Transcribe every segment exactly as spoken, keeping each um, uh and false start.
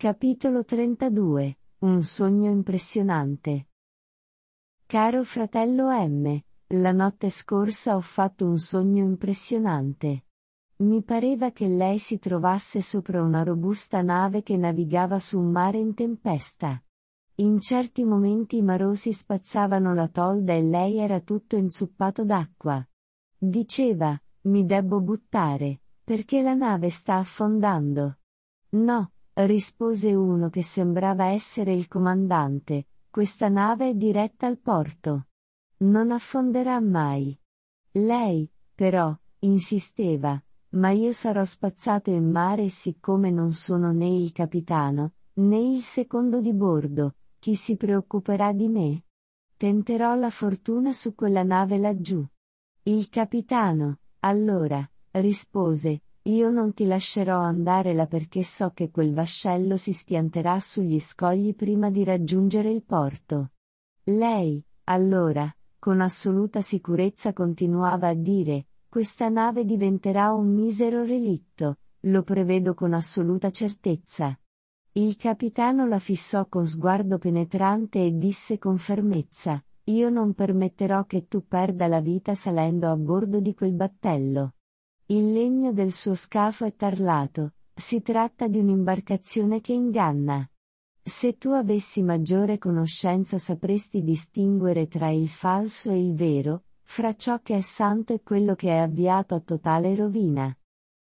Capitolo trentadue. Un sogno impressionante. Caro fratello M, la notte scorsa ho fatto un sogno impressionante. Mi pareva che lei si trovasse sopra una robusta nave che navigava su un mare in tempesta. In certi momenti i marosi spazzavano la tolda e lei era tutto inzuppato d'acqua. Diceva, mi debbo buttare, perché la nave sta affondando. No, rispose uno che sembrava essere il comandante, questa nave è diretta al porto. Non affonderà mai. Lei, però, insisteva, ma io sarò spazzato in mare e siccome non sono né il capitano, né il secondo di bordo, chi si preoccuperà di me? Tenterò la fortuna su quella nave laggiù. Il capitano, allora, rispose, io non ti lascerò andare là perché so che quel vascello si schianterà sugli scogli prima di raggiungere il porto. Lei, allora, con assoluta sicurezza continuava a dire, questa nave diventerà un misero relitto, lo prevedo con assoluta certezza. Il capitano la fissò con sguardo penetrante e disse con fermezza, io non permetterò che tu perda la vita salendo a bordo di quel battello. Il legno del suo scafo è tarlato, si tratta di un'imbarcazione che inganna. Se tu avessi maggiore conoscenza sapresti distinguere tra il falso e il vero, fra ciò che è santo e quello che è avviato a totale rovina.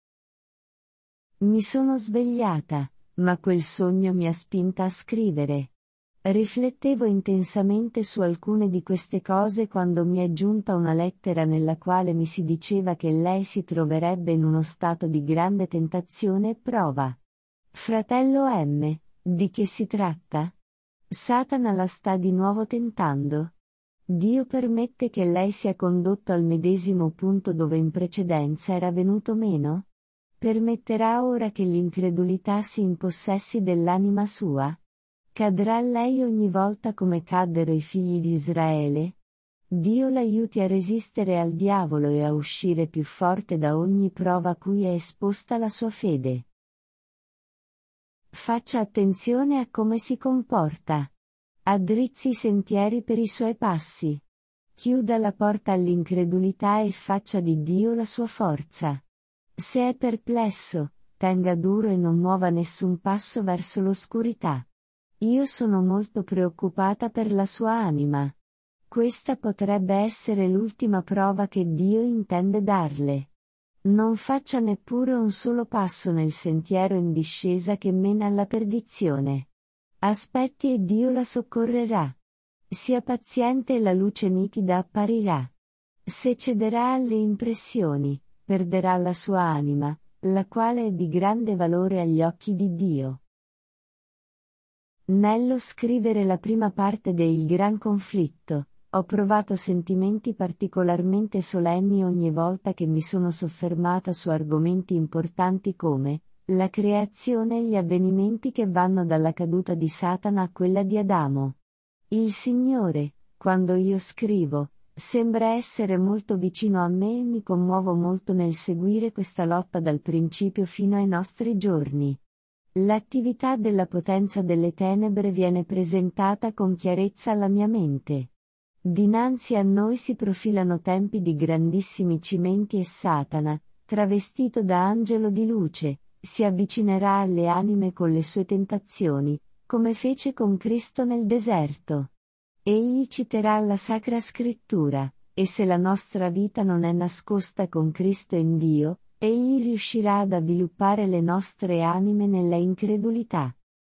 Mi sono svegliata, ma quel sogno mi ha spinta a scrivere. Riflettevo intensamente su alcune di queste cose quando mi è giunta una lettera nella quale mi si diceva che lei si troverebbe in uno stato di grande tentazione e prova. Fratello M, di che si tratta? Satana la sta di nuovo tentando? Dio permette che lei sia condotto al medesimo punto dove in precedenza era venuto meno? Permetterà ora che l'incredulità si impossessi dell'anima sua? Cadrà lei ogni volta come caddero i figli di Israele? Dio l'aiuti a resistere al diavolo e a uscire più forte da ogni prova a cui è esposta la sua fede. Faccia attenzione a come si comporta. Addrizzi i sentieri per i suoi passi. Chiuda la porta all'incredulità e faccia di Dio la sua forza. Se è perplesso, tenga duro e non muova nessun passo verso l'oscurità. Io sono molto preoccupata per la sua anima. Questa potrebbe essere l'ultima prova che Dio intende darle. Non faccia neppure un solo passo nel sentiero in discesa che mena alla perdizione. Aspetti e Dio la soccorrerà. Sia paziente e la luce nitida apparirà. Se cederà alle impressioni, perderà la sua anima, la quale è di grande valore agli occhi di Dio. Nello scrivere la prima parte de Il Gran Conflitto, ho provato sentimenti particolarmente solenni ogni volta che mi sono soffermata su argomenti importanti come la creazione e gli avvenimenti che vanno dalla caduta di Satana a quella di Adamo. Il Signore, quando io scrivo, sembra essere molto vicino a me e mi commuovo molto nel seguire questa lotta dal principio fino ai nostri giorni. L'attività della potenza delle tenebre viene presentata con chiarezza alla mia mente. Dinanzi a noi si profilano tempi di grandissimi cimenti e Satana, travestito da angelo di luce, si avvicinerà alle anime con le sue tentazioni, come fece con Cristo nel deserto. Egli citerà la Sacra Scrittura, e se la nostra vita non è nascosta con Cristo in Dio, egli riuscirà ad avviluppare le nostre anime nella incredulità.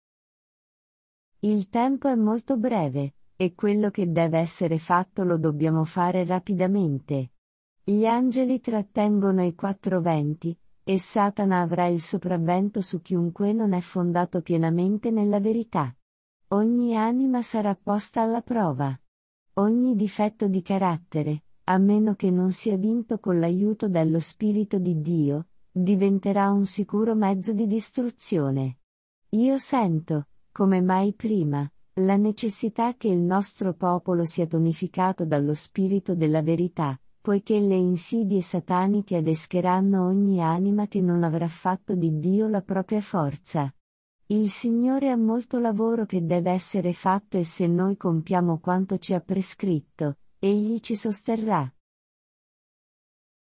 Il tempo è molto breve, e quello che deve essere fatto lo dobbiamo fare rapidamente. Gli angeli trattengono i quattro venti, e Satana avrà il sopravvento su chiunque non è fondato pienamente nella verità. Ogni anima sarà posta alla prova. Ogni difetto di carattere, a meno che non sia vinto con l'aiuto dello Spirito di Dio, diventerà un sicuro mezzo di distruzione. Io sento, come mai prima, la necessità che il nostro popolo sia tonificato dallo Spirito della verità, poiché le insidie sataniche adescheranno ogni anima che non avrà fatto di Dio la propria forza. Il Signore ha molto lavoro che deve essere fatto e se noi compiamo quanto ci ha prescritto, Egli ci sosterrà.